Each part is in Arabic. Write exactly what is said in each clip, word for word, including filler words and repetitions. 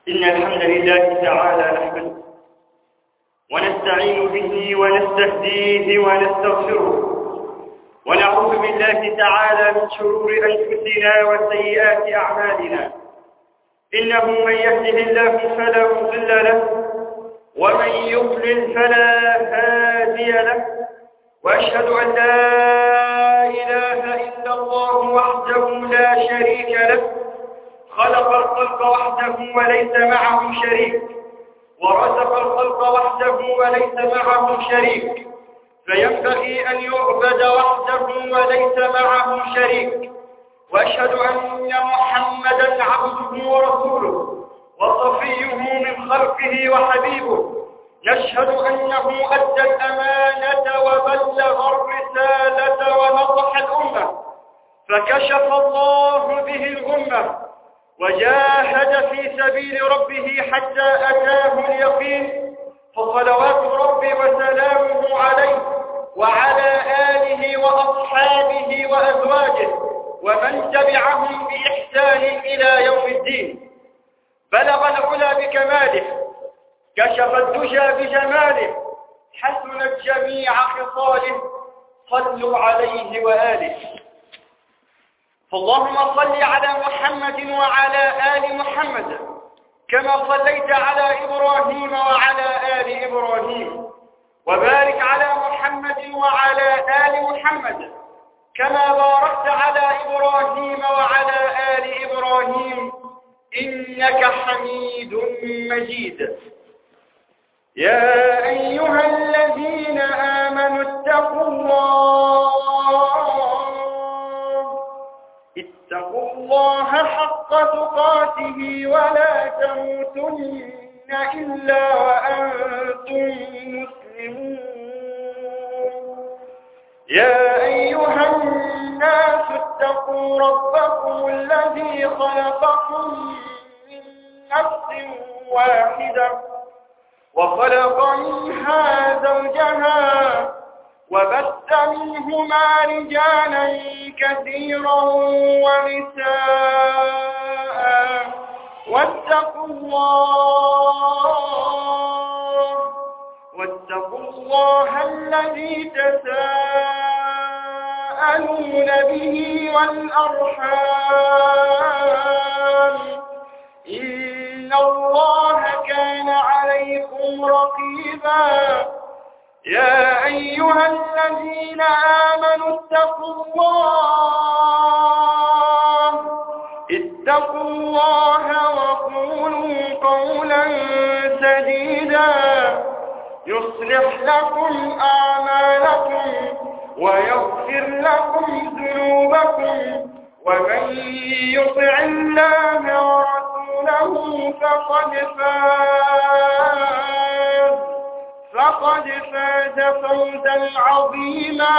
إن الحمد لله تعالى نحمده ونستعين به ونستهديه ونستغفره ونعوذ بالله تعالى من شرور أنفسنا وسيئات أعمالنا. إنه من يهده الله فلا مضل له ومن يضلل فلا هادي له، وأشهد أن لا إله إلا الله وحده لا شريك له، خلق الخلق وحده وليس معه شريك، ورزق الخلق وحده وليس معه شريك، فينبغي أن يعبد وحده وليس معه شريك. وأشهد أن محمدا عبده ورسوله وصفيه من خلقه وحبيبه. نشهد أنه أدى الأمانة وبلغ الرسالة ونصح الأمة، فكشف الله به الغمة وجاهد في سبيل ربه حتى أتاه اليقين. فصلوات ربي وسلامه عليه وعلى آله وأصحابه وأزواجه ومن تبعهم بإحسان إلى يوم الدين. بلغ العلا بكماله، كشف الدجى بجماله، حسنت جميع خصاله، صلوا عليه وآله. فاللهم صل على محمد وعلى آل محمد كما صليت على إبراهيم وعلى آل إبراهيم، وبارك على محمد وعلى آل محمد كما باركت على إبراهيم وعلى آل إبراهيم إنك حميد مجيد. يا أيها الذين آمنوا اتقوا الله اتقوا الله حق تقاته ولا تموتن إلا وأنتم مسلمون. يا أيها الناس اتقوا ربكم الذي خلقكم من نفس واحدة وخلق منها زوجها وبث منهما رجالا كثيرا ونساء، واتقوا الله واتقوا الله الذي تساءلون به والأرحام، إن الله كان عليكم رقيبا. يا أيها الذين آمنوا اتقوا الله اتقوا الله وقولوا قولا سديدا يصلح لكم أعمالكم ويغفر لكم ذنوبكم، ومن يطع الله ورسوله فقد فاز فقد فاز فوزا عظيما.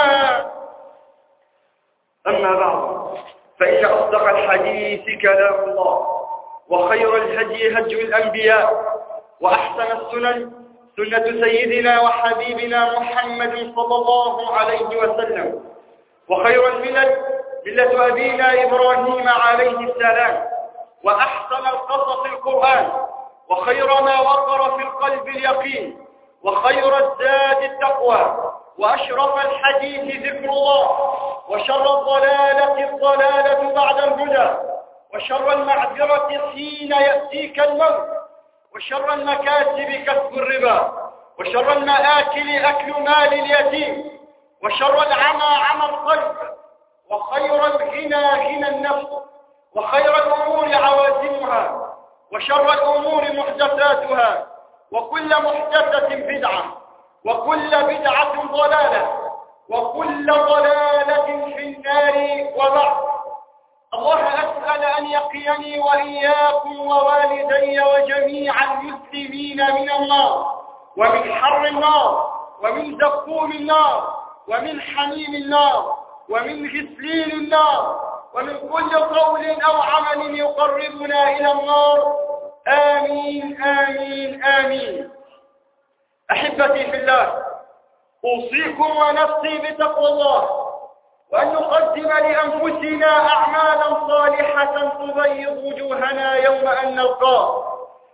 أما بعد، فإن أصدق الحديث كلام الله، وخير الهدي هدي الأنبياء، وأحسن السنن سنة سيدنا وحبيبنا محمد صلى الله عليه وسلم، وخير الملل ملة أبينا إبراهيم عليه السلام، وأحسن القصص القرآن، وخير ما وقر في القلب اليقين، وخير الزاد التقوى، وأشرف الحديث ذكر الله، وشر الضلالة الضلالة بعد الهدى، وشر المعذرة حين يأتيك الموت، وشر المكاسب كسب الربا، وشر المآكل أكل مال اليتيم، وشر العمى عمى القلب، وخير الغنى غنى النفس، وخير الأمور عوازمها، وشر الأمور محدثاتها، وكل محدثة بدعة، وكل بدعة ضلالة، وكل ضلالة في النار. وبعد، الله أسأل أن يقيني وإياكم ووالدي وجميع المسلمين من النار، ومن حر النار، ومن زقوم النار، ومن حميم النار، ومن غسلين النار، ومن كل قول أو عمل يقربنا إلى النار. آمين آمين آمين. أحبتي في الله، أوصيكم ونفسي بتقوى الله، وأن نقدم لأنفسنا أعمالا صالحة تبيض وجوهنا يوم أن نلقاه،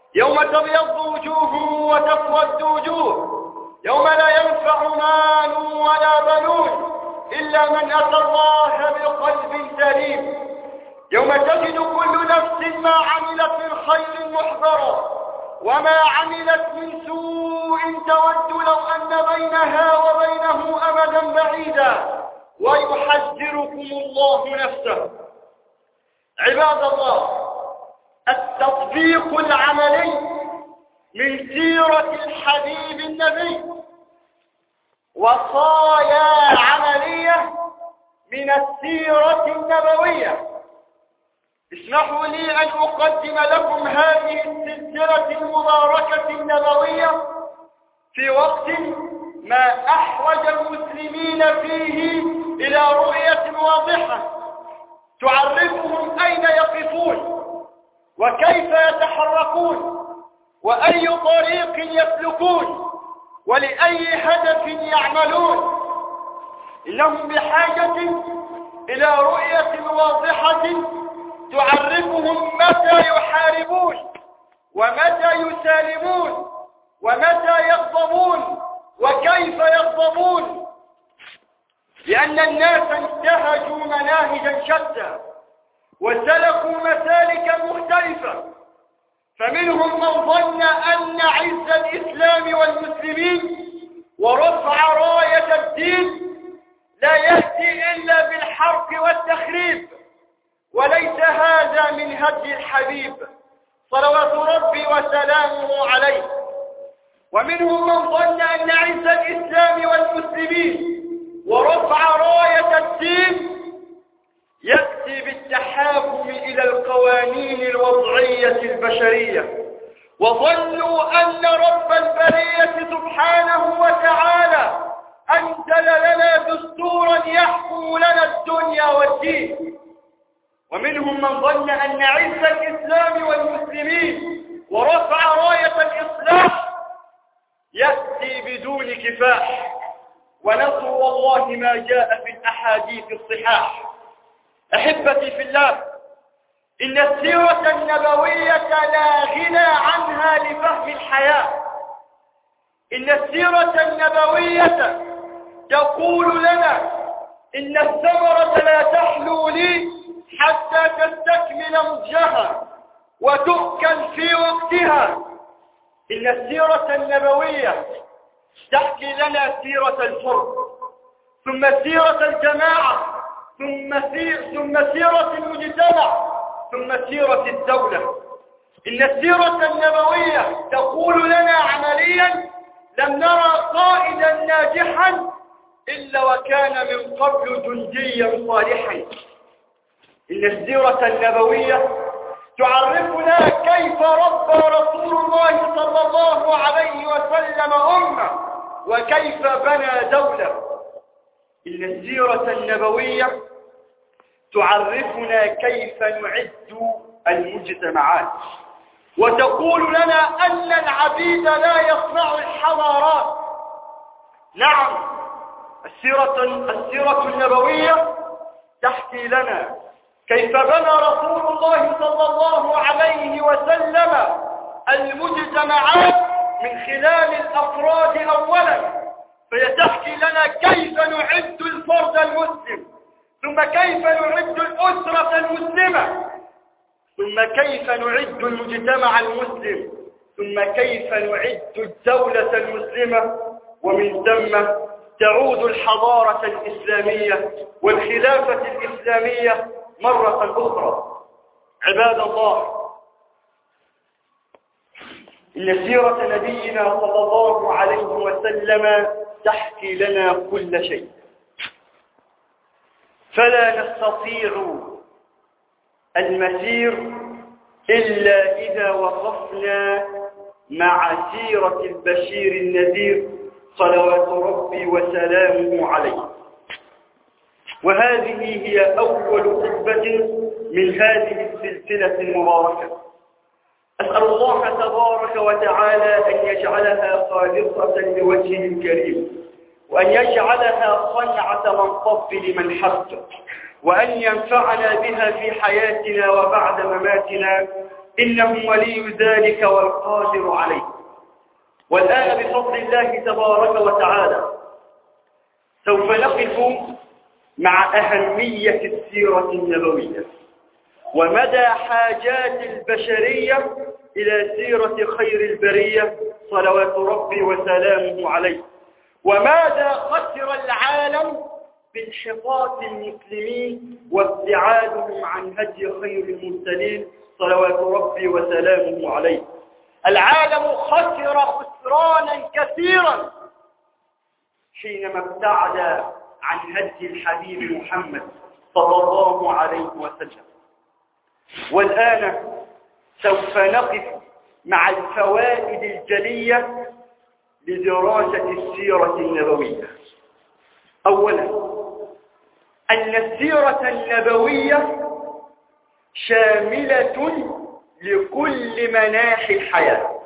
يوم تبيض وجوه وتسود وجوه، يوم لا ينفع مال ولا بنون إلا من أتى الله بقلب سليم، يوم تجد كل نفس ما عملت من خير محضرا وما عملت من سوء تود لو أن بينها وبينه أمدا بعيدا، ويحذركم الله نفسه. عباد الله، التطبيق العملي من سيرة الحبيب النبي وصايا عملية من السيرة النبوية. اسمحوا لي أن أقدم لكم هذه السلسلة المباركة النبوية في وقت ما أحوج المسلمين فيه إلى رؤية واضحة تعرفهم أين يقفون وكيف يتحركون وأي طريق يسلكون ولأي هدف يعملون. إنهم بحاجة إلى رؤية واضحة تعرفهم متى يحاربون ومتى يسالمون ومتى يغضبون وكيف يغضبون، لأن الناس انتهجوا مناهجا شتى وسلكوا مسالك مختلفة، فمنهم من ظن أن عز الإسلام والمسلمين ورفع راية الدين لا يأتي إلا بالحرق والتخريب، وليس هذا من هدي الحبيب صلوات ربي وسلامه عليه. ومنهم من ظن أن عز الإسلام والمسلمين ورفع راية الدين يأتي بالتحاكم إلى القوانين الوضعية البشرية، وظنوا أن رب البرية سبحانه وتعالى أنزل لنا دستورا يحكم لنا الدنيا والدين. ومنهم من ظن أن عز الإسلام والمسلمين ورفع راية الإصلاح يأتي بدون كفاح، ونسوا والله ما جاء في الأحاديث الصحاح. أحبتي في الله، إن السيرة النبوية لا غنى عنها لفهم الحياة. إن السيرة النبوية تقول لنا إن الثمرة لا تحلو لي حتى تستكمل نضجها وتؤكل في وقتها. إن السيرة النبوية تحكي لنا سيرة الفرد، ثم سيرة الجماعة، ثم سير ثم سيرة المجتمع، ثم سيرة الدولة. إن السيرة النبوية تقول لنا عمليا لم نرى قائدا ناجحا إلا وكان من قبل جنديا صالحا. إن السيرة النبوية تعرفنا كيف ربى رسول الله صلى الله عليه وسلم أمة وكيف بنى دولة. إن السيرة النبوية تعرفنا كيف نعد المجتمعات، وتقول لنا أن العبيد لا يصنع الحضارات. نعم، السيرة, السيرة النبوية تحكي لنا كيف بنى رسول الله صلى الله عليه وسلم المجتمعات من خلال الأفراد أولا، فهي تحكي لنا كيف نعد الفرد المسلم، ثم كيف نعد الأسرة المسلمة، ثم كيف نعد المجتمع المسلم، ثم كيف نعد الدولة المسلمة، ومن ثم تعود الحضارة الإسلامية والخلافة الإسلامية مرة أخرى. عباد الله، إن سيرة نبينا صلى الله عليه وسلم تحكي لنا كل شيء، فلا نستطيع المسير إلا إذا وقفنا مع سيرة البشير النذير صلوات ربي وسلامه عليه. وهذه هي أول خطبة من هذه السلسلة المباركة. أسأل الله تبارك وتعالى أن يجعلها خالصة لوجهه الكريم، وأن يجعلها صنعة منصب لمن حب، وأن ينفعنا بها في حياتنا وبعد مماتنا، إنه ولي ذلك والقادر عليه. والآن بفضل الله تبارك وتعالى سوف نقف مع أهمية السيرة النبوية ومدى حاجات البشرية إلى سيرة خير البرية صلوات ربي وسلامه عليه، وماذا خسر العالم بانحطاط المسلمين وابتعادهم عن هدي خير المرسلين صلوات ربي وسلامه عليه. العالم خسر خسرانا كثيرا حينما ابتعد عن هدي الحبيب محمد صلى الله عليه وسلم. والآن سوف نقف مع الفوائد الجلية لدراسة السيرة النبوية. أولا، أن السيرة النبوية شاملة لكل مناحي الحياة،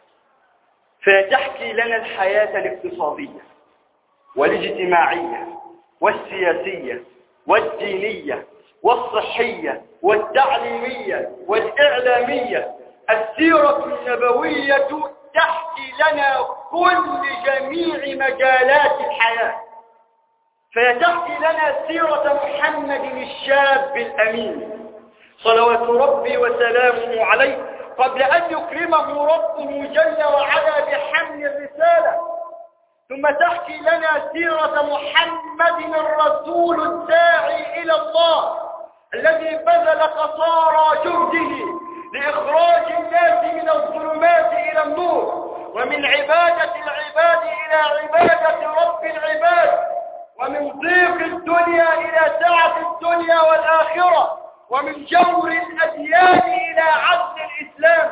فتحكي لنا الحياة الاقتصادية والاجتماعية والسياسية والدينية والصحية والتعليمية والإعلامية. السيرة النبوية تحكي لنا كل جميع مجالات الحياة، فتحكي لنا سيرة محمد الشاب الأمين صلوات ربي وسلامه عليه قبل أن يكرمه ربه جل وعلا بحمل الرسالة، ثم تحكي لنا سيرة محمد الرسول الداعي إلى الله الذي بذل قصارى جهده لإخراج الناس من الظلمات إلى النور، ومن عبادة العباد إلى عبادة رب العباد، ومن ضيق الدنيا إلى سعة الدنيا والآخرة، ومن جور الأديان إلى عدل الإسلام.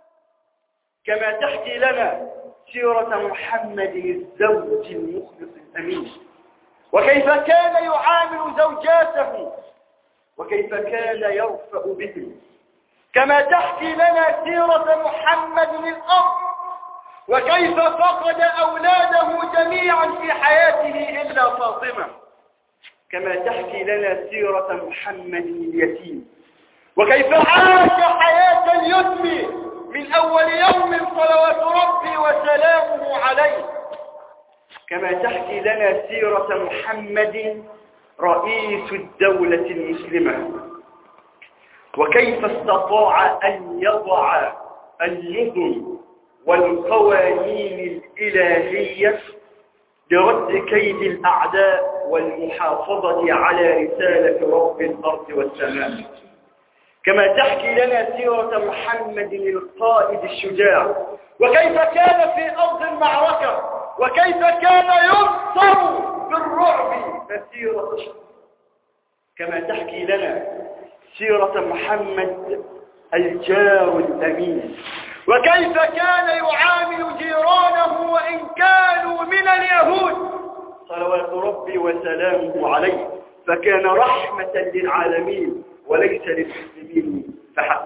كما تحكي لنا سيرة محمد الزوج المخلص الأمين، وكيف كان يعامل زوجاته وكيف كان يرفأ بهم. كما تحكي لنا سيرة محمد الأب، وكيف فقد أولاده جميعا في حياته إلا فاطمة. كما تحكي لنا سيرة محمد اليتيم، وكيف عاش حياة اليتم من أول يوم صلوات ربي وسلامه عليه. كما تحكي لنا سيرة محمد رئيس الدولة المسلمة، وكيف استطاع أن يضع النظم والقوانين الإلهية لرد كيد الأعداء والمحافظة على رسالة رب الأرض والسماء. كما تحكي لنا سيرة محمد القائد الشجاع، وكيف كان في أرض المعركة، وكيف كان ينصر بالرعب مسيرة شهر. كما تحكي لنا سيرة محمد الجار الأمين، وكيف كان يعامل جيرانه وإن كانوا من اليهود صلوات ربي وسلامه عليه، فكان رحمة للعالمين وليس للمسلمين فحسب.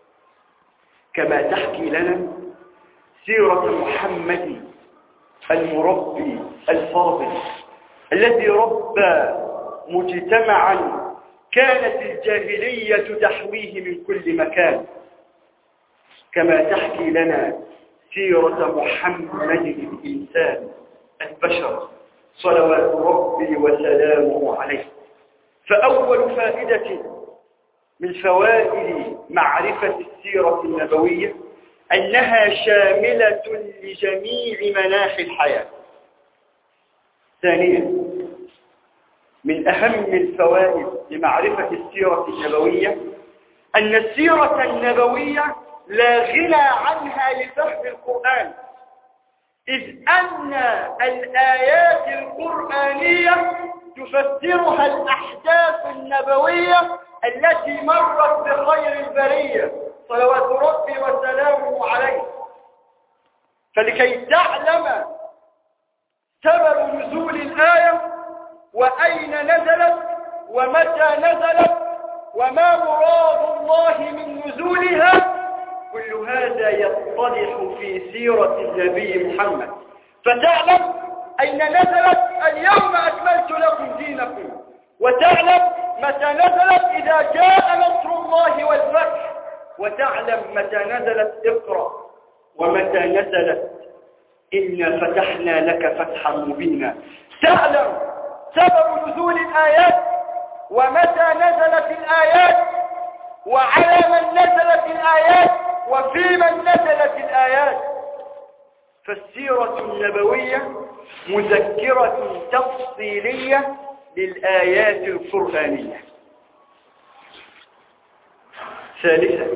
كما تحكي لنا سيرة محمد المربي الفاضل الذي ربى مجتمعا كانت الجاهلية تحويه من كل مكان. كما تحكي لنا سيرة محمد الإنسان البشر صلوات ربي وسلامه عليه. فأول فائدة من فوائد معرفة السيرة النبوية أنها شاملة لجميع مناحي الحياة. ثانيا، من أهم الفوائد لمعرفة السيرة النبوية أن السيرة النبوية لا غنى عنها لفهم القرآن، إذ أن الآيات القرآنية تفسرها الأحداث النبوية التي مرت بخير البرية صلوات ربي وسلامه عليه. فلكي تعلم سبب نزول الآية وأين نزلت ومتى نزلت وما مراد الله من نزولها، كل هذا يتضح في سيرة النبي محمد، فتعلم أين نزلت اليوم أكملت لكم دينكم، وتعلم متى نزلت إذا جاء نصر الله والفتح، وتعلم متى نزلت اقرأ ومتى نزلت إنا فتحنا لك فتحا مبينا. تعلم سبب نزول الآيات ومتى نزلت الآيات وعلى من نزلت الآيات وفي من نزلت الآيات. فالسيرة النبوية مذكرة تفصيلية للآيات القرآنية. ثالثا،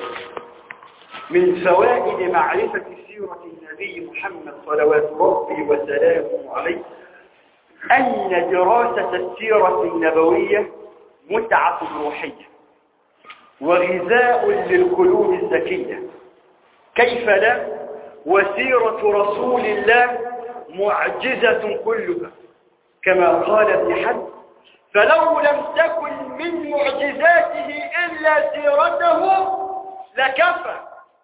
من فوائد معرفة سيرة النبي محمد صلوات ربي وسلامه عليه أن دراسة السيرة النبوية متعة روحية وغذاء للقلوب الذكية. كيف لا؟ وسيرة رسول الله معجزة كلها، كما قال ابن حزم: فلو لم تكن من معجزاته إلا سيرته لكفى.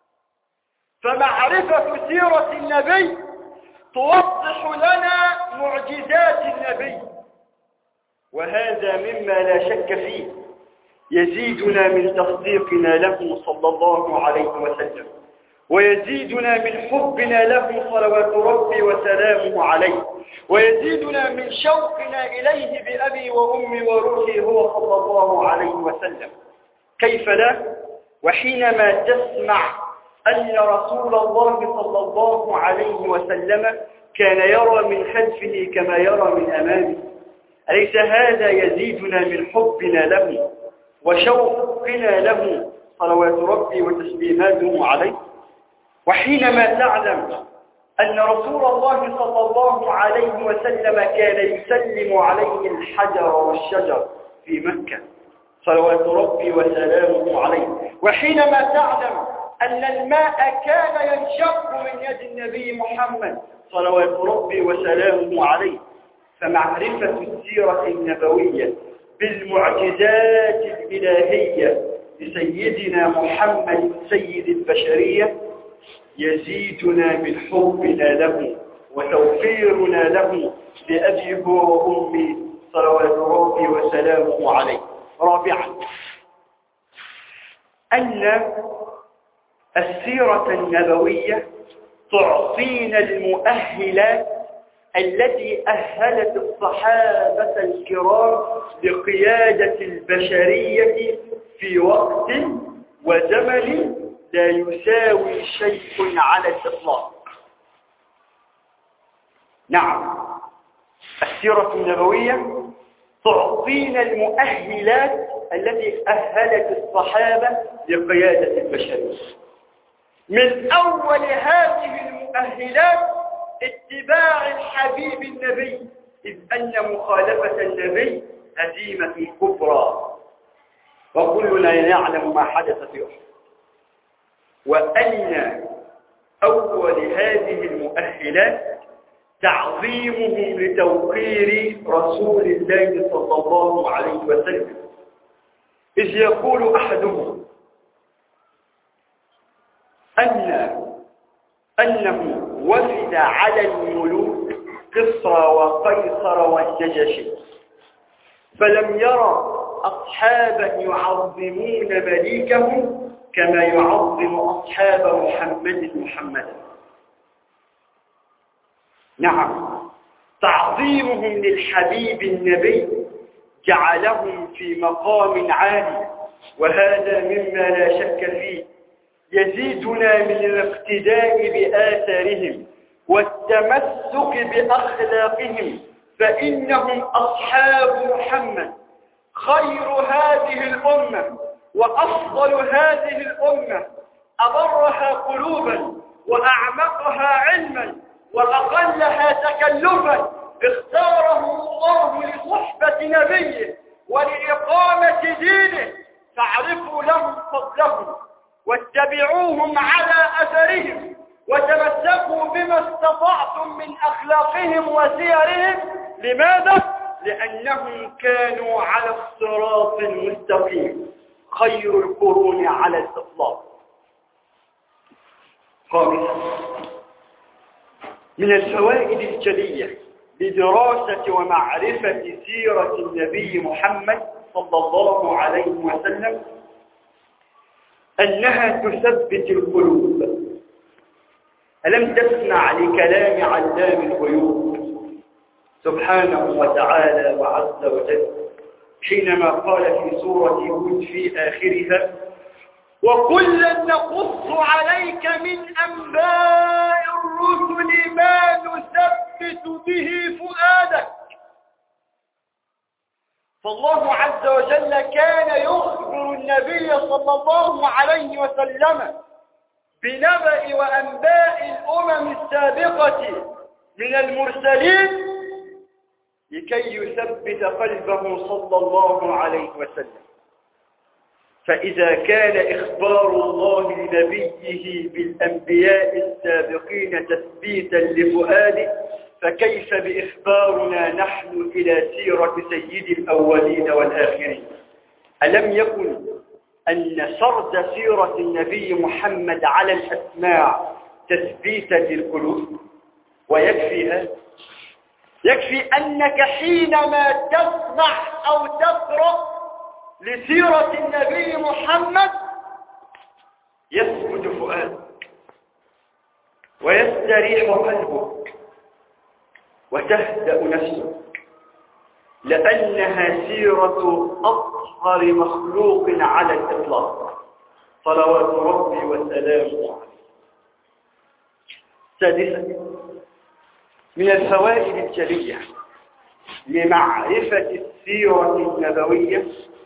فمعرفة سيرة النبي توضح لنا معجزات النبي، وهذا مما لا شك فيه يزيدنا من تصديقنا له صلى الله عليه وسلم، ويزيدنا من حبنا له صلوات ربي وسلامه عليه، ويزيدنا من شوقنا إليه بأبي وأمي وروحي هو صلى الله عليه وسلم. كيف لا؟ وحينما تسمع أن رسول الله صلى الله عليه وسلم كان يرى من خلفه كما يرى من أمامه، أليس هذا يزيدنا من حبنا له وشوقنا له صلوات ربي وتسليماته عليه؟ وحينما تعلم أن رسول الله صلى الله عليه وسلم كان يسلم عليه الحجر والشجر في مكة صلوات ربي وسلامه عليه، وحينما تعلم أن الماء كان ينشق من يد النبي محمد صلوات ربي وسلامه عليه، فمعرفة السيرة النبوية بالمعجزات الإلهية لسيدنا محمد سيد البشرية يزيدنا من حبنا له وتوفيرنا له لأبي وأمي صلوات ربي وسلامه عليه. رابعا، أن السيرة النبوية تعطينا المؤهلات التي أهلت الصحابة الكرام لقيادة البشرية في وقت وزمن لا يساوي شيء على الإطلاق. نعم، السيرة النبوية تعطينا المؤهلات التي أهلت الصحابة لقيادة البشرية. من أول هذه المؤهلات اتباع الحبيب النبي، إذ أن مخالفة النبي هزيمة كبرى، وكلنا يعلم ما حدث في أحد. وأن أول هذه المؤهلات تعظيمهم لتوقير رسول الله صلى الله عليه وسلم، إذ يقول أحدهم أن أنه وفد على الملوك قصر وقيصر والنجاشي، فلم يرى أصحابا يعظمون مليكهم كما يعظم أصحاب محمد محمدا. نعم، تعظيمهم للحبيب النبي جعلهم في مقام عالي، وهذا مما لا شك فيه يزيدنا من الاقتداء بآثارهم والتمسك بأخلاقهم، فإنهم أصحاب محمد، خير هذه الأمة وأفضل هذه الأمة، أبرها قلوبا وأعمقها علما وأقلها تكلفا، اختارهم الله لصحبة نبيه ولإقامة دينه، فاعرفوا لهم فضلهم واتبعوهم على أثرهم وتمسكوا بما استطعتم من أخلاقهم وسيرهم. لماذا؟ لأنهم كانوا على الصراط المستقيم، خير القرون على الإطلاق. خامسا، من الفوائد الجلية لدراسة ومعرفة سيرة النبي محمد صلى الله عليه وسلم أنها تثبت القلوب. ألم تسمع لكلام علام الغيوب سبحانه وتعالى وعز وجل حينما قال في سورة هود في آخرها: وكلا نقص عليك من أنباء الرسل ما نثبت به فؤادك. فالله عز وجل كان يخبر النبي صلى الله عليه وسلم بنبأ وأنباء الأمم السابقة من المرسلين لكي يثبت قلبه صلى الله عليه وسلم. فإذا كان إخبار الله لنبيه بالأنبياء السابقين تثبيتا لفؤاده، فكيف بإخبارنا نحن إلى سيرة سيد الأولين والآخرين؟ ألم يكن أن سرد سيرة النبي محمد على الأسماع تثبيتا للقلوب؟ ويكفي هذا، يكفي أنك حينما تسمع أو تقرأ لسيرة النبي محمد يثبت فؤادك ويستريح قلبك وتهدأ نفسك، لأنها سيرة أطهر مخلوق على الإطلاق صلوات ربي وسلامه عليه. سادسا، من الفوائد الجلية لمعرفة السيرة النبوية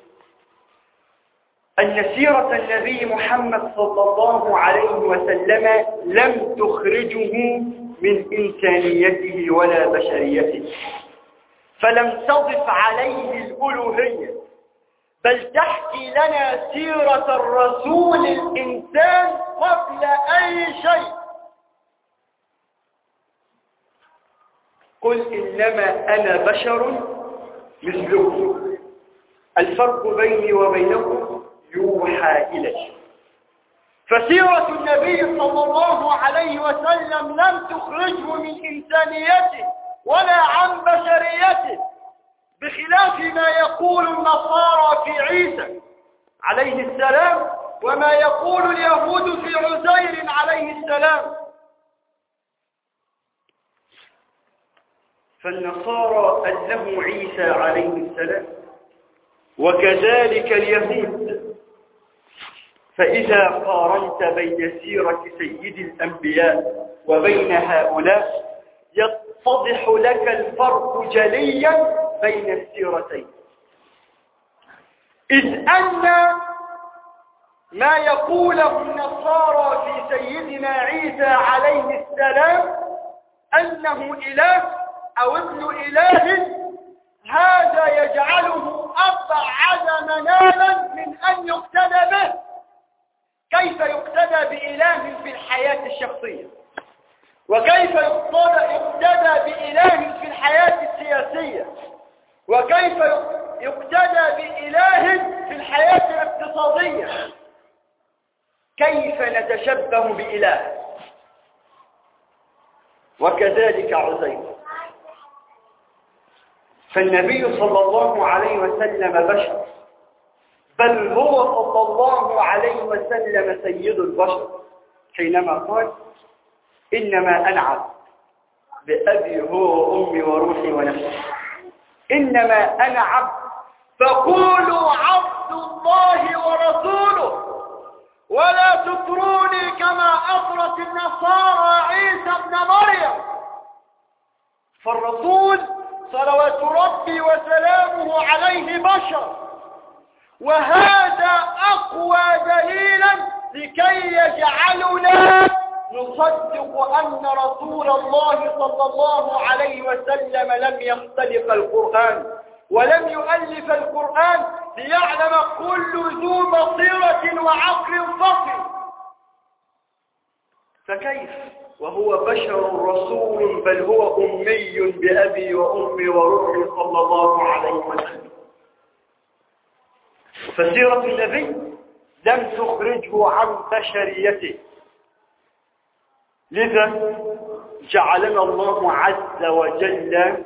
أن سيرة النبي محمد صلى الله عليه وسلم لم تخرجه من إنسانيته ولا بشريته، فلم تضف عليه الألوهية، بل تحكي لنا سيرة الرسول الإنسان قبل أي شيء. قل إنما أنا بشر مثلكم، الفرق بيني وبينكم يوحى إلي. فسيرة النبي صلى الله عليه وسلم لم تخرجه من إنسانيته ولا عن بشريته، بخلاف ما يقول النصارى في عيسى عليه السلام وما يقول اليهود في عزير عليه السلام. فالنصارى أنه عيسى عليه السلام وكذلك اليهود. فإذا قارنت بين سيرة سيد الأنبياء وبين هؤلاء يتضح لك الفرق جليا بين السيرتين، إذ أن ما يقوله النصارى في سيدنا عيسى عليه السلام أنه إله أو ابن إله، هذا يجعله أبعد منالا من أن يقتدى به. كيف يقتدى بإله في الحياة الشخصية؟ وكيف يقتدى بإله في الحياة السياسية؟ وكيف يقتدى بإله في الحياة الاقتصادية؟ كيف نتشبه بإله؟ وكذلك عزير. فالنبي صلى الله عليه وسلم بشر، بل هو صلى الله عليه وسلم سيد البشر حينما قال: إنما أنا عبد بأبي هو وأمي وروحي ونفسي، إنما أنا عبد فقولوا عبد الله ورسوله ولا تطروني كما أطرت النصارى عيسى ابن مريم. فالرسول صلوات ربي وسلامه عليه بشر، وهذا أقوى دليلا لكي يجعلنا نصدق أن رسول الله صلى الله عليه وسلم لم يختلق القرآن ولم يؤلف القرآن ليعلم كل ذو بصيرة وعقل فصل. فكيف وهو بشر رسول، بل هو أمي بأبي وأمي وروحي صلى الله عليه وسلم. فسيرة النبي لم تخرجه عن بشريته، لذا جعلنا الله عز وجل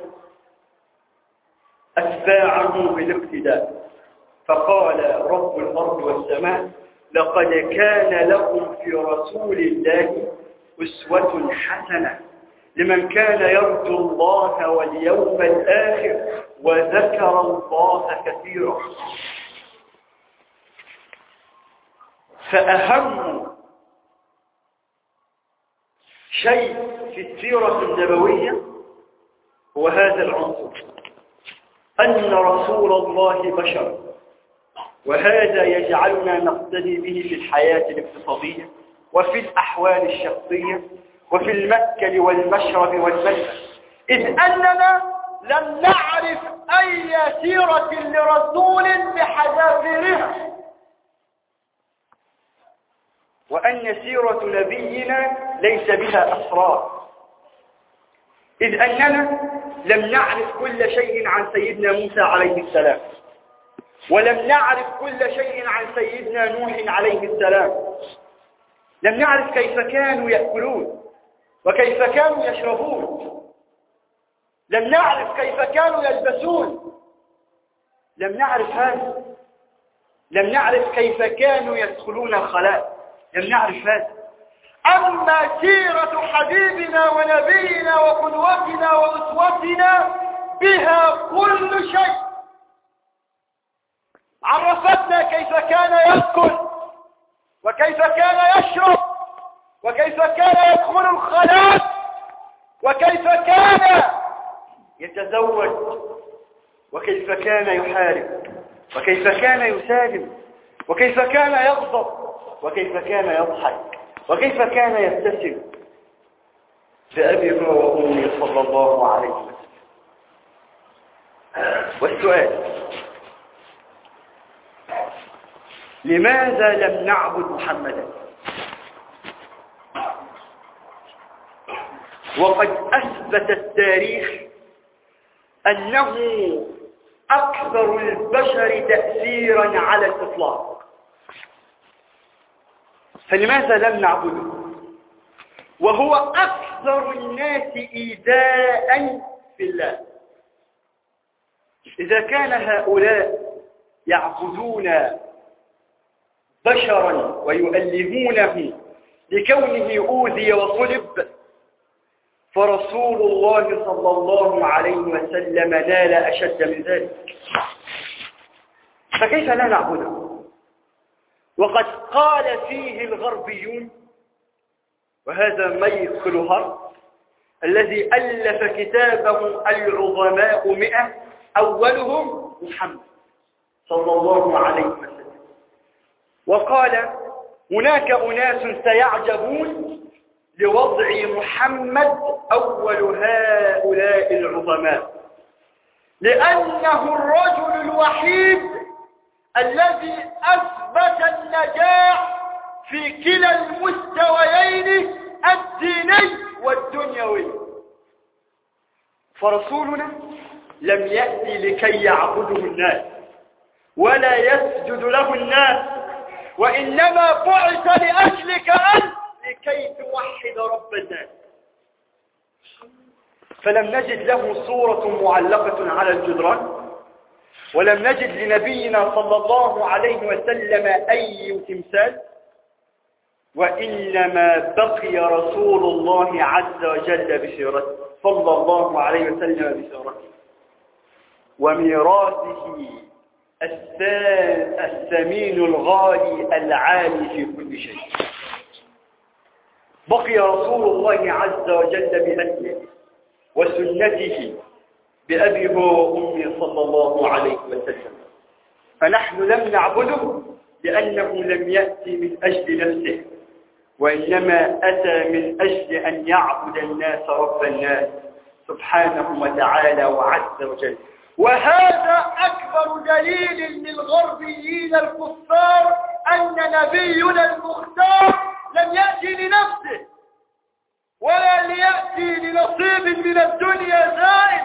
أتباعه بالاقتداء. فقال رب الأرض والسماء: لقد كان لكم في رسول الله أسوة حسنة لمن كان يرجو الله واليوم الآخر وذكر الله كثيرا. فأهم شيء في السيرة النبوية هو هذا العنصر، أن رسول الله بشر، وهذا يجعلنا نقتدي به في الحياة الاقتصادية وفي الأحوال الشخصية وفي المأكل والمشرب والملبس، إذ أننا لم نعرف أي سيرة لرسول بحذافيرها، وأن سيرة نبينا ليس بها أسرار، إذ أننا لم نعرف كل شيء عن سيدنا موسى عليه السلام، ولم نعرف كل شيء عن سيدنا نوح عليه السلام، لم نعرف كيف كانوا يأكلون وكيف كانوا يشربون، لم نعرف كيف كانوا يلبسون، لم نعرف هذا، لم نعرف كيف كانوا يدخلون الخلاء، لم نعرف هذا. أما سيرة حبيبنا ونبينا وقدوتنا وأسوتنا بها كل شيء، عرفتنا كيف كان يأكل وكيف كان يشرب وكيف كان يدخل الخلاء وكيف كان يتزوج وكيف كان يحارب وكيف كان يسالم وكيف كان يغضب وكيف كان يضحك وكيف كان يبتسم. بأبي هو وأمي صلى الله عليه وسلم. والسؤال: لماذا لم نعبد محمدا وقد أثبت التاريخ أنه أكثر البشر تأثيرا على الإطلاق؟ فلماذا لم نعبده وهو أكثر الناس إيذاء في الله؟ إذا كان هؤلاء يعبدون بشرا ويؤلهونه لكونه أوذي وصلب، فرسول الله صلى الله عليه وسلم نال أشد من ذلك، فكيف لا نعبده وقد قال فيه الغربيون، وهذا مايكل هارت الذي ألف كتابه العظماء مئة أولهم محمد صلى الله عليه وسلم، وقال: هناك أناس سيعجبون لوضع محمد أول هؤلاء العظماء، لأنه الرجل الوحيد الذي أثبت النجاح في كلا المستويين الديني والدنيوي. فرسولنا لم يأتي لكي يعبده الناس ولا يسجد له الناس، وإنما بعث لأجلك أنت لكي توحد رب الناس. فلم نجد له صورة معلقة على الجدران، ولم نجد لنبينا صلى الله عليه وسلم أي تمثال، وإنما بقي رسول الله عز وجل بسيرته صلى الله عليه وسلم بسيرته وميراثه الثمين الغالي العالي في كل شيء. بقي رسول الله عز وجل بهديه وسنته بأبي هو وأمي صلى الله عليه وسلم، فنحن لم نعبده لأنه لم يأتي من أجل نفسه، وإنما أتى من أجل أن يعبد الناس رب الناس سبحانه وتعالى وعز وجل. وهذا أكبر دليل للغربيين الكفار أن نبينا المختار لم يأتي لنفسه ولا ليأتي لنصيب من الدنيا زائد.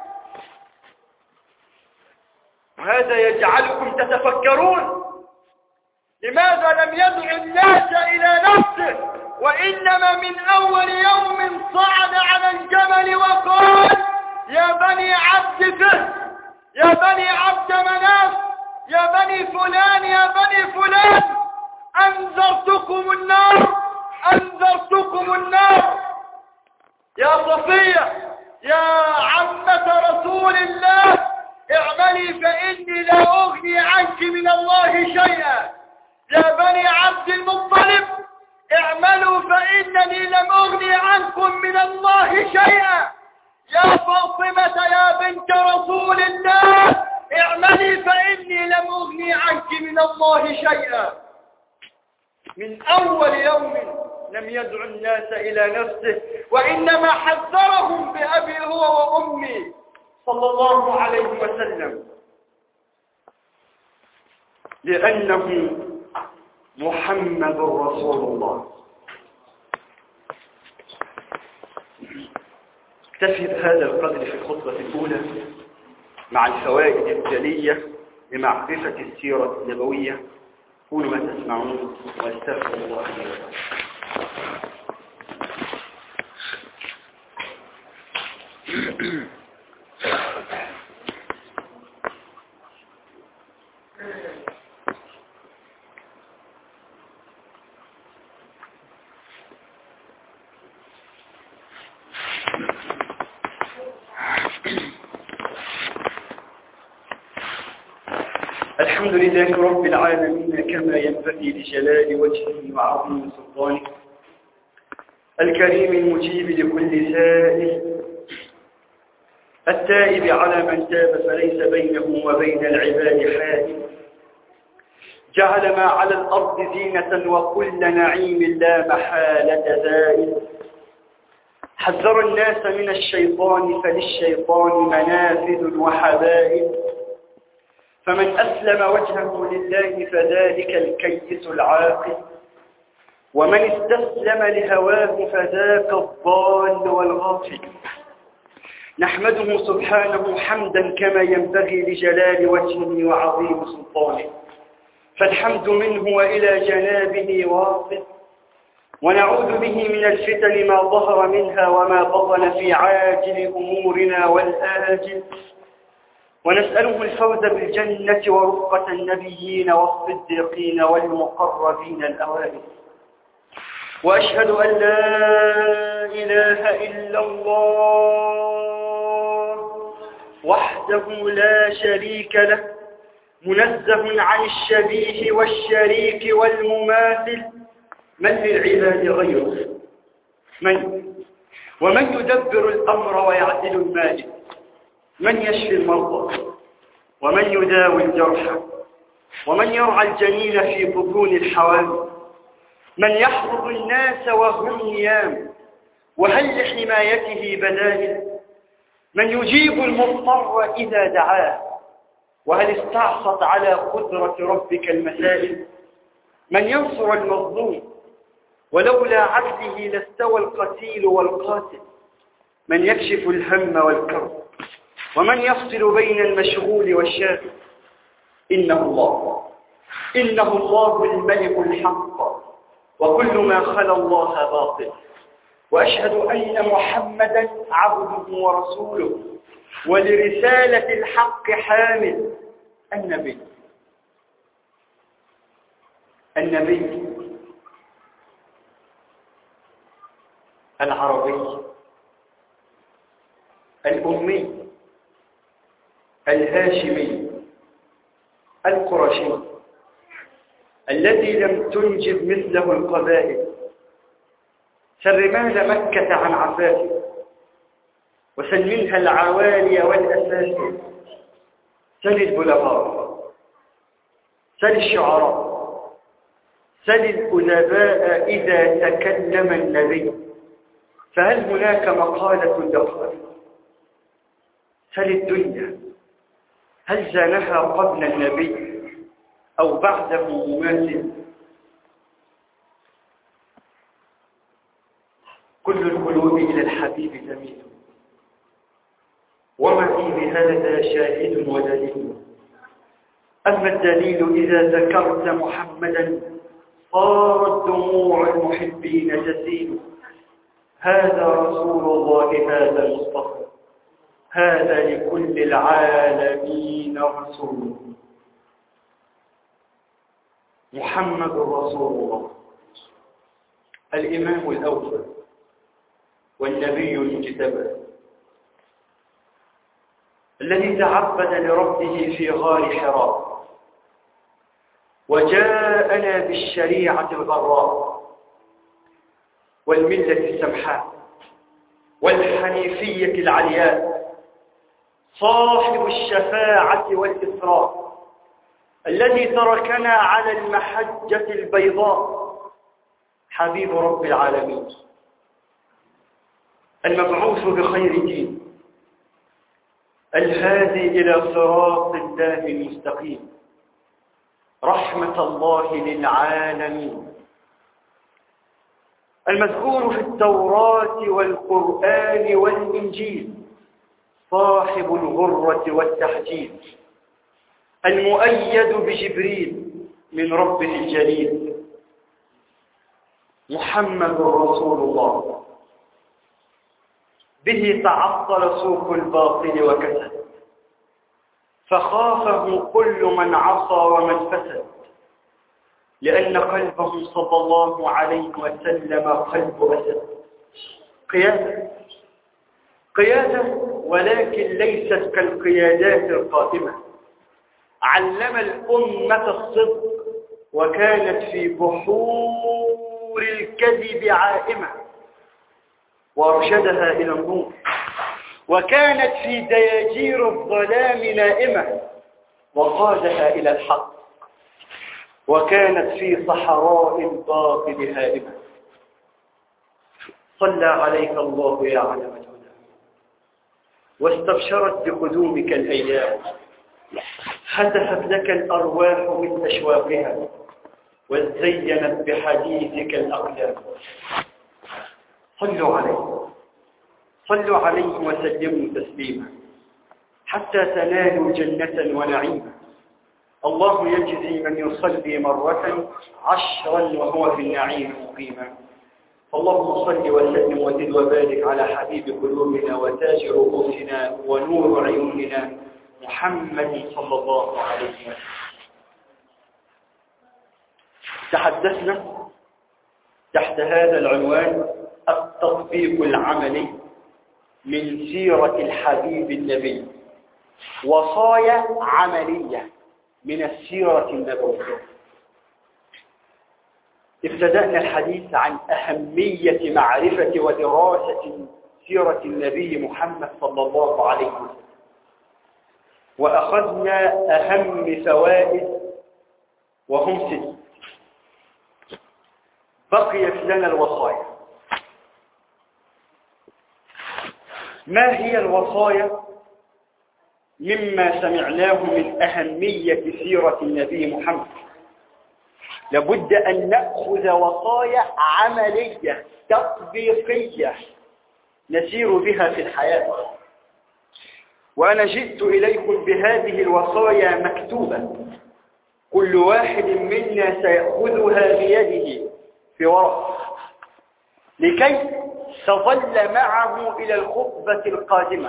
وهذا يجعلكم تتفكرون: لماذا لم يدع الناس إلى نفسه، وإنما من أول يوم صعد على الجبل وقال: يا بني عبد فهد، يا بني عبد مناف، يا بني فلان، يا بني فلان، أنذرتكم النار أنذرتكم النار. يا صفية يا عمة رسول الله اعملي فإني لا أغني عنك من الله شيئا. يا بني عبد المطلب اعملوا فإنني لم أغني عنكم من الله شيئا. يا فاطمة يا بنت رسول الله اعملي فإني لم أغني عنك من الله شيئا. من أول يوم لم يدع الناس إلى نفسه، وإنما حذرهم بأبي هو وأمي صلى الله عليه وسلم، لأنه محمد رسول الله. اكتفي بهذا القدر في الخطبة الأولى مع الفوائد الجلية لمعرفة السيرة النبوية. قولوا ما تسمعون واستغفر الله لي ولكم. الحمد لله رب العالمين كما ينبغي لجلال وجهه وعظيم سلطانه، الكريم المجيب لكل سائل، التائب على من تاب فليس بينه وبين العباد حائل، جعل ما على الأرض زينة وكل نعيم لا محالة زائل، حذر الناس من الشيطان فللشيطان منافذ وحبائل، فمن أسلم وجهه لله فذلك الكيس العاقل، ومن استسلم لهواه فذاك الضال والغافل. نحمده سبحانه حمدا كما ينبغي لجلال وجهه وعظيم سلطانه، فالحمد منه وإلى جنابه واصل، ونعوذ به من الفتن ما ظهر منها وما بطن في عاجل أمورنا والآجل، ونسأله الفوز بالجنة ورفقة النبيين والصديقين والمقربين الأوائل. وأشهد أن لا إله إلا الله وحده لا شريك له، منزه عن الشبيه والشريك والمماثل، من للعباد غيره من ومن يدبر الأمر ويعدل المال، من يشفي المرضى ومن يداوي الجرحى، ومن يرعى الجنين في بطون الحوامل، من يحفظ الناس وهم نيام، وهل لحمايته بدائل، من يجيب المضطر إذا دعاه، وهل استعصت على قدرة ربك المسائل، من ينصر المظلوم ولولا عدله لاستوى القتيل والقاتل، من يكشف الهم والكرب، ومن يفصل بين المشغول والشاغل. إنه الله إنه الله الملك الحق، وكل ما خلا الله باطل، وأشهد أن محمدا عبده ورسوله، ولرسالة الحق حامل، النبي النبي العربي الأمي الهاشمي القرشي الذي لم تنجب مثله القبائل، سرمال مكة عن عفافه، وسل منها العوالي والأساسي، سل البلغاء، سل الشعراء، سل الأدباء إذا تكلم النبي، فهل هناك مقالة لفظ؟ سل الدنيا، هل زانها قبل النبي أو بعده مماثل؟ كل القلوب إلى الحبيب تميل، ومعي بهذا شاهد ودليل. أما الدليل إذا ذكرت محمدا صارت دموع المحبين تسيل. هذا رسول الله، هذا المصطفى، هذا لكل العالمين رسول. محمد رسول الله، الإمام الأول والنبي المجتبى، الذي تعبد لربه في غار حراء وجاءنا بالشريعة الغراء والملة السمحاء والحنيفية العلياء، صاحب الشفاعة والإسراء، الذي تركنا على المحجة البيضاء، حبيب رب العالمين، المبعوث بخير دين، الهادي إلى صراط الله المستقيم، رحمة الله للعالمين، المذكور في التوراة والقرآن والإنجيل، صاحب الغرة والتحجيل، المؤيد بجبريل من ربه الجليل، محمد رسول الله، به تعطل سوق الباطل وكسد، فخافه كل من عصى ومن فسد، لأن قلبه صلى الله عليه وسلم قلب أسد. قيادة قيادة ولكن ليست كالقيادات القائمة، علم الأمة الصدق وكانت في بحور الكذب عائمة، وارشدها إلى النور، وكانت في دياجير الظلام نائمة، وقادها إلى الحق، وكانت في صحراء الباطل هائمة. صلى عليك الله يا علم الهدى، واستبشرت بقدومك الأيام، هتفت لك الأرواح من أشواقها، وزينت بحديثك الأقلام. صلوا عليه صلوا عليه وسلموا تسليما حتى تنالوا جنة ونعيما. الله يجزي من يصلي مرة عشرا وهو في النعيم مقيما. اللهم صل وسلم وزد وبارك على حبيب قلوبنا وتاج رؤوسنا ونور عيوننا محمد صلى الله عليه وسلم. تحدثنا تحت هذا العنوان التطبيق العملي من سيرة الحبيب النبي، وصايا عملية من السيرة النبوية. ابتدأنا الحديث عن أهمية معرفة ودراسة سيرة النبي محمد صلى الله عليه وسلم، وأخذنا أهم فوائد وهم ست. بقيت لنا الوصايا. ما هي الوصايا مما سمعناه من أهمية سيرة النبي محمد؟ لابد أن نأخذ وصايا عملية تطبيقية نسير بها في الحياة. وأنا جئت إليكم بهذه الوصايا مكتوبة، كل واحد منا سيأخذها بيده في ورق لكي تظل معه إلى الخطبة القادمة،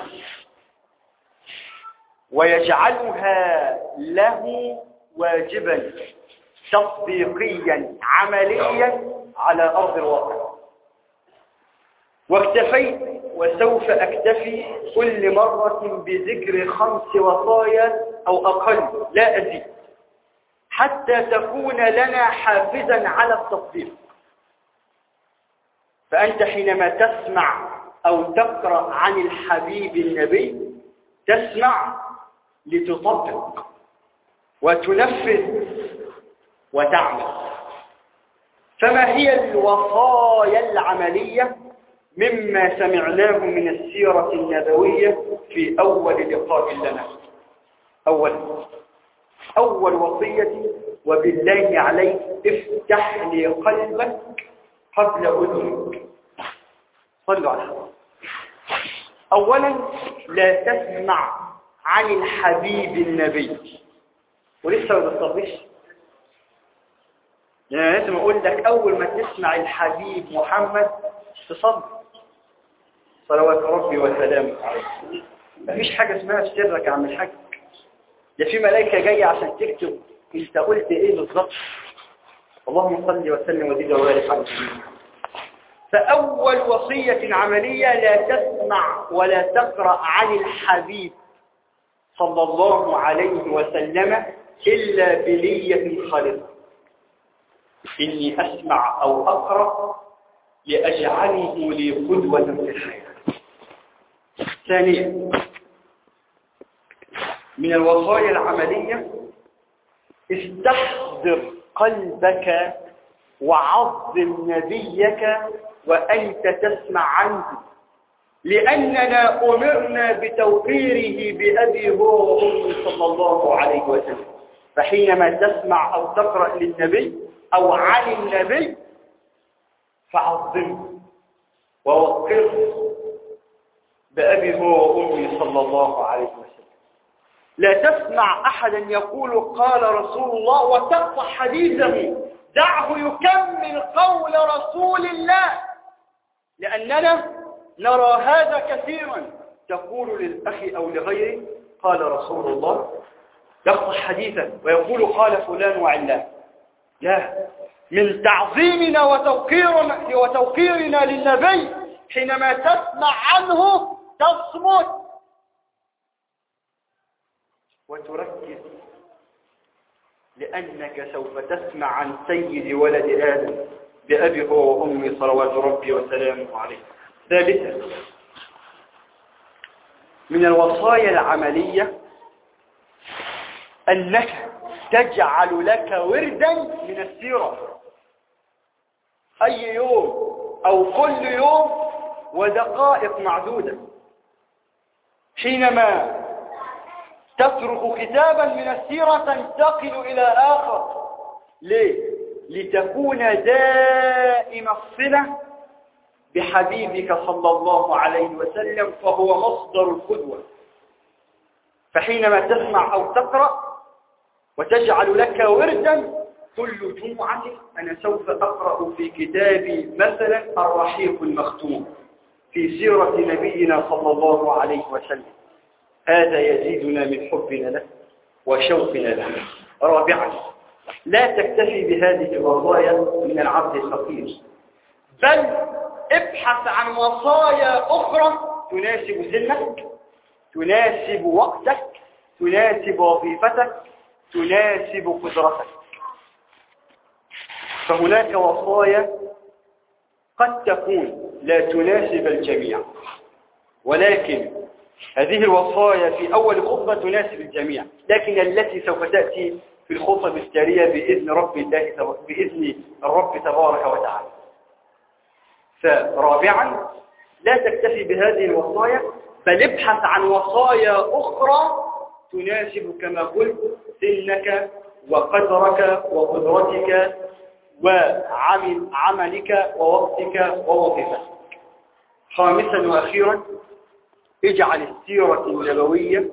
ويجعلها له واجبا تطبيقيا عمليا على أرض الواقع. واكتفيت وسوف أكتفي كل مرة بذكر خمس وصايا أو أقل لا أزيد، حتى تكون لنا حافزا على التطبيق. فأنت حينما تسمع أو تقرأ عن الحبيب النبي تسمع لتطبق وتنفذ وتعمل. فما هي الوصايا العملية مما سمعناه من السيرة النبوية في أول لقاء لنا؟ أول أول وصية: وبالله عليك افتح لي قلبك قبل أذنك. صلوا على الحبيب. أولا، لا تسمع عن الحبيب النبي ولسه ما بتصليش. يعني لازم أقول لك أول ما تسمع الحبيب محمد تصلي صلوات ربي وسلامه عليه. مفيش حاجة اسمها في سرك يا عم الحاج، ده في ملائكة جاية عشان تكتب انت قلت ايه بالظبط. اللهم صل وسلم وزد وبارك على سيدنا. فأول وصية عملية: لا تسمع ولا تقرأ عن الحبيب صلى الله عليه وسلم إلا بنية خالصة. إني أسمع أو أقرأ لأجعله لي قدوة في الحياة. ثانيا، من الوصايا العملية: استحضر قلبك وعظم نبيك وأنت تسمع عنه، لأننا أمرنا بتوقيره بأبي هو وأمي صلى الله عليه وسلم. فحينما تسمع أو تقرأ للنبي أو عن النبي فعظمه ووقره بأبي هو وأمي صلى الله عليه وسلم. لا تسمع أحدا يقول قال رسول الله وتقطع حديثه، دعه يكمل قول رسول الله، لأننا نرى هذا كثيرا. تقول للأخ أو لغيره قال رسول الله، يقطع حديثا ويقول قال فلان وعلان. لا، من تعظيمنا وتوقيرنا, وتوقيرنا للنبي حينما تسمع عنه تصمت وتركز، لأنك سوف تسمع عن سيد ولد آدم بأبي هو وأمي صلوات ربي وسلامه عليه. ثالثا، من الوصايا العملية أنك تجعل لك وردا من السيرة، أي يوم أو كل يوم ودقائق معدودة. حينما تترك كتابا من السيرة تنتقل إلى آخر. ليه؟ لتكون دائم الصلة بحبيبك صلى الله عليه وسلم، فهو مصدر القدوة. فحينما تسمع أو تقرأ وتجعل لك وردا كل جمعة: أنا سوف أقرأ في كتابي مثلا الرحيق المختوم في سيرة نبينا صلى الله عليه وسلم. هذا يزيدنا من حبنا له وشوقنا له. رابعا، لا تكتفي بهذه الوصايا من العبد الفقير، بل ابحث عن وصايا أخرى تناسب سنك، تناسب وقتك، تناسب وظيفتك، تناسب قدرتك. فهناك وصايا قد تكون لا تناسب الجميع، ولكن هذه الوصايا في أول خطبة تناسب الجميع، لكن التي سوف تأتي في الخطب التالية بإذن رب الله بإذن الرب تبارك وتعالى. فرابعا، لا تكتفي بهذه الوصايا، بل ابحث عن وصايا أخرى تناسب كما قلت سنك وقدرك وقدرتك وعملك ووقتك ووظيفتك. خامسا وأخيرا، اجعل السيرة النبوية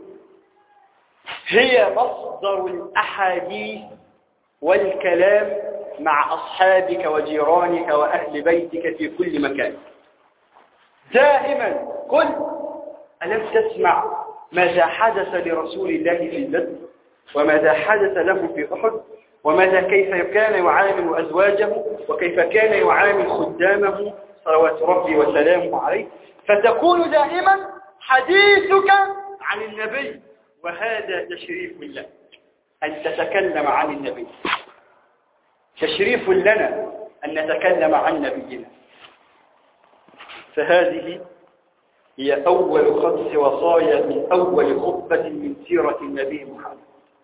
هي مصدر الأحاديث والكلام مع أصحابك وجيرانك وأهل بيتك في كل مكان. دائما قل: ألم تسمع ماذا حدث لرسول الله في البدر، وماذا حدث له في أحد، وماذا كيف كان يعامل أزواجه، وكيف كان يعامل خدامه صلوات ربي وسلامه عليه. فتكون دائما حديثك عن النبي، وهذا تشريف لك أن تتكلم عن النبي، تشريف لنا أن نتكلم عن نبينا. فهذه هي أول خمس وصايا من أول خطبة من سيرة النبي محمد.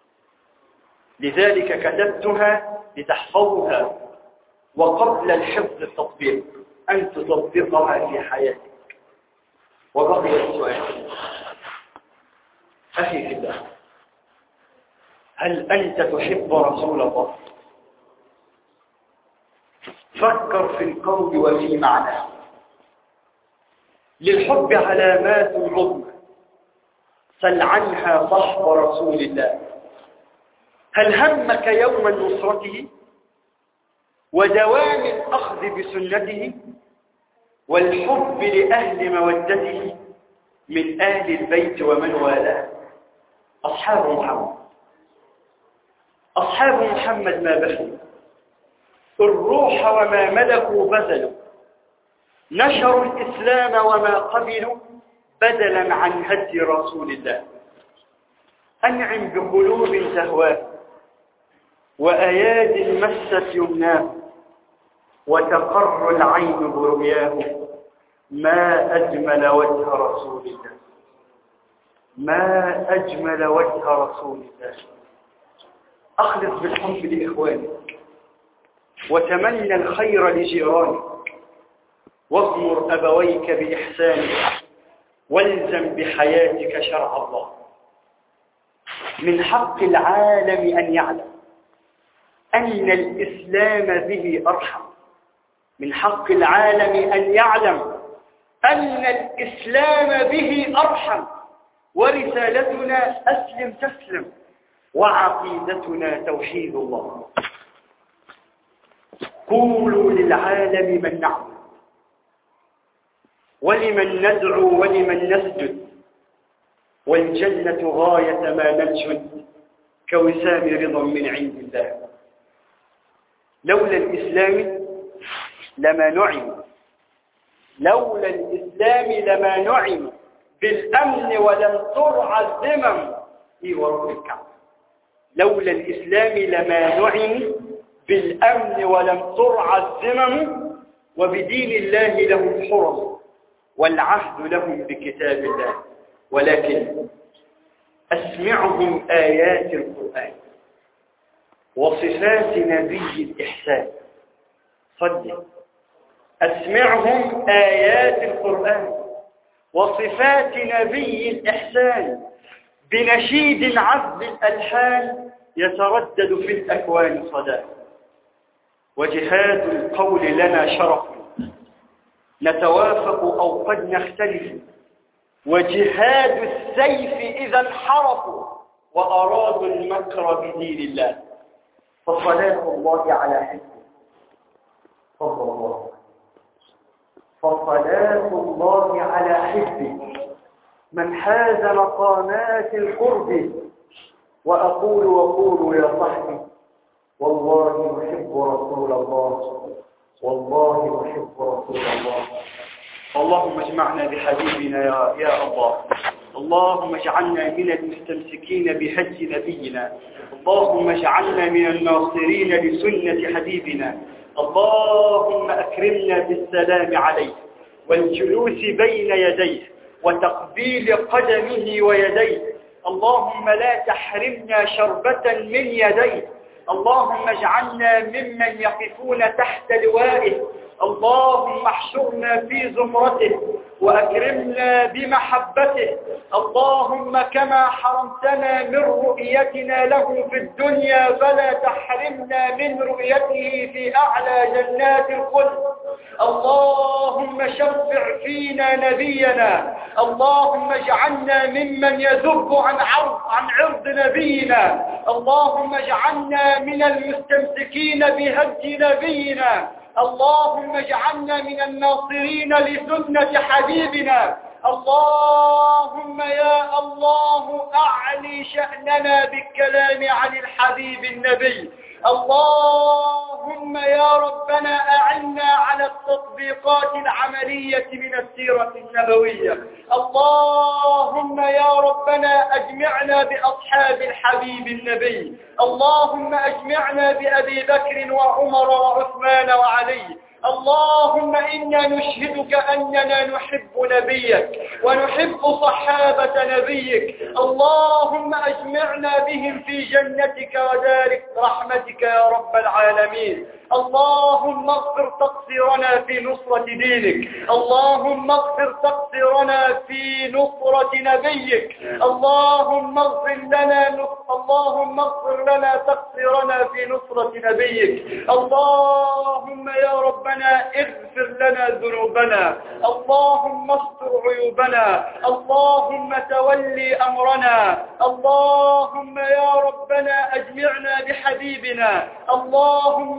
لذلك كتبتها لتحفظها، وقبل الحفظ التطبيق، أن تطبقها في حياتك. وبقي السؤال: أخي في الله، هل أنت تحب رسول الله؟ فكر في القول وفي معناه. للحب علامات عظمى، سل عنها صحب رسول الله. هل همك يوم نصرته ودوام الأخذ بسنته والحب لأهل مودته من أهل البيت ومن والاه؟ أصحاب محمد أصحاب محمد ما بخلوا الروح وما ملكوا بذلوا، نشروا الإسلام وما قبلوا بدلا عن هدي رسول الله. أنعم بقلوب تهواه وأياد مست يمناه، وتقر العين برؤياه، ما أجمل وجه رسول الله، ما أجمل وجه رسول الله. أخلص بالحب لإخوانك، وتمنى الخير لجيرانك، واغمر أبويك بإحسانك، والزم بحياتك شرع الله. من حق العالم أن يعلم أن الإسلام به أرحم، من حق العالم أن يعلم أن الإسلام به أرحم، ورسالتنا أسلم تسلم، وعقيدتنا توحيد الله. قولوا للعالم من نعبد، ولمن ندعو ولمن نسجد، والجنة غاية ما ننشد، كوسام رضا من عند الله. لولا الإسلام لما نعم، لولا الإسلام لما نعم بالأمن ولم ترعى الذمم. إيه ورب الكعبة، لولا الإسلام لما نعم بالأمن ولم ترعى الذمم، وبدين الله لهم حرم، والعهد لهم بكتاب الله. ولكن أسمعهم آيات القرآن وصفات نبي الإحسان. صدق، أسمعهم آيات القرآن وصفات نبي الإحسان، بنشيد عذب الألحان يتردد في الأكوان صدى. وجهاد القول لنا شرف، نتوافق أو قد نختلف، وجهاد السيف إذا انحرفوا وأرادوا المكر بدين الله. فصلاة الله على حزبه صلى الله، فصلاة الله على حزبه من حاز مقامات القرب. وأقول وقولوا يا صحبي، والله يحب رسول الله، والله يحب رسول الله. اللهم اجمعنا بحبيبنا يا, يا الله. اللهم اجعلنا من المستمسكين بهدي نبينا. اللهم اجعلنا من الناصرين لسنة حبيبنا. اللهم أكرمنا بالسلام عليه، والجلوس بين يديه، وتقبيل قدمه ويديه. اللهم لا تحرمنا شربة من يديه. اللهم اجعلنا ممن يقفون تحت لوائه. اللهم احشرنا في زمرته، وأكرمنا بمحبته. اللهم كما حرمتنا من رؤيتنا له في الدنيا، فلا تحرمنا من رؤيته في أعلى جنات الخلد. اللهم شفع فينا نبينا. اللهم اجعلنا ممن يذب عن عرض عن عرض نبينا. اللهم اجعلنا من المستمسكين بهدي نبينا. اللهم اجعلنا من الناصرين لسنة حبيبنا. اللهم يا الله أعلي شأننا بالكلام عن الحبيب النبي. اللهم يا ربنا أعنا على التطبيقات العملية من السيرة النبوية. اللهم يا ربنا أجمعنا بأصحاب الحبيب النبي. اللهم أجمعنا بأبي بكر وعمر وعثمان وعلي. اللهم إنا نشهدك أننا نحب نبيك ونحب صحابة نبيك. اللهم أجمعنا بهم في جنتك ودار رحمتك يا رب العالمين. اللهم اغفر تقصيرنا في نصرة دينك. اللهم اغفر تقصيرنا في نصرة نبيك. اللهم اغفر لنا اللهم اغفر لنا تقصيرنا في نصرة نبيك. اللهم يا ربنا اغفر لنا ذنوبنا. اللهم استر عيوبنا. اللهم تولي أمرنا. اللهم يا ربنا أجمعنا بحبيبنا. اللهم حسن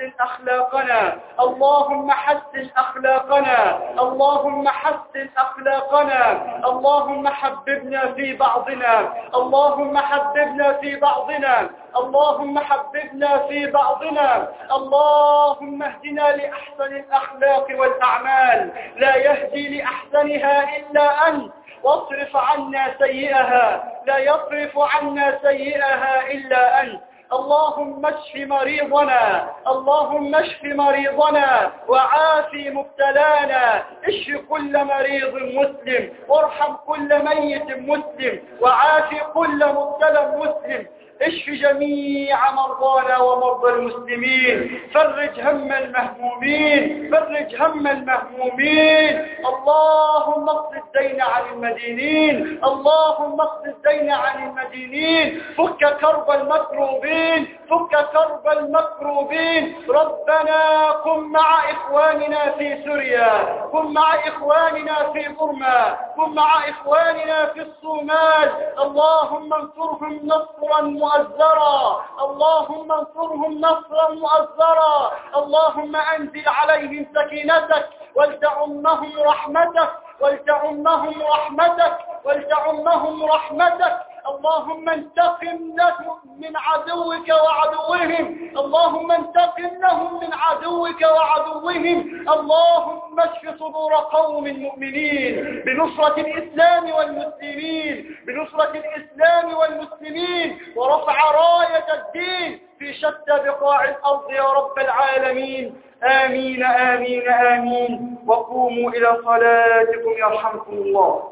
حسن أخلاقنا اللهم حسن أخلاقنا اللهم حسن أخلاقنا اللهم حببنا في بعضنا اللهم حببنا في بعضنا اللهم حببنا في بعضنا اللهم اهدنا لأحسن الأخلاق والأعمال لا يهدي لأحسنها إلا أنت واصرف عنا سيئها لا يصرف عنا سيئها إلا أنت اللهم اشف مريضنا اللهم اشف مريضنا وعافي مبتلانا اشف كل مريض مسلم وارحم كل ميت مسلم وعافي كل مبتلى مسلم اشف جميع مرضانا ومرضى المسلمين فرج هم المهمومين فرج هم المهمومين اللهم اقض الدين عن المدينين اللهم اقض الدين عن المدينين فك كرب المكروبين فك كرب المكروبين ربنا كن مع إخواننا في سوريا كن مع إخواننا في برما كن مع إخواننا في الصومال اللهم انصرهم نصرا مؤزرا اللهم انصرهم نصرا مؤزرا اللهم أنزل عليهم سكينتك ولتعمهم رحمتك ولتعمهم رحمتك ولتعمهم رحمتك اللهم انتقم لهم من عدوك وعدوهم اللهم انتقم لهم من عدوك وعدوهم اللهم اشف صدور قوم مؤمنين بنصرة الإسلام والمسلمين بنصرة الإسلام والمسلمين ورفع راية الدين في شتى بقاع الأرض يا رب العالمين آمين آمين آمين وقوموا إلى صلاتكم يرحمكم الله.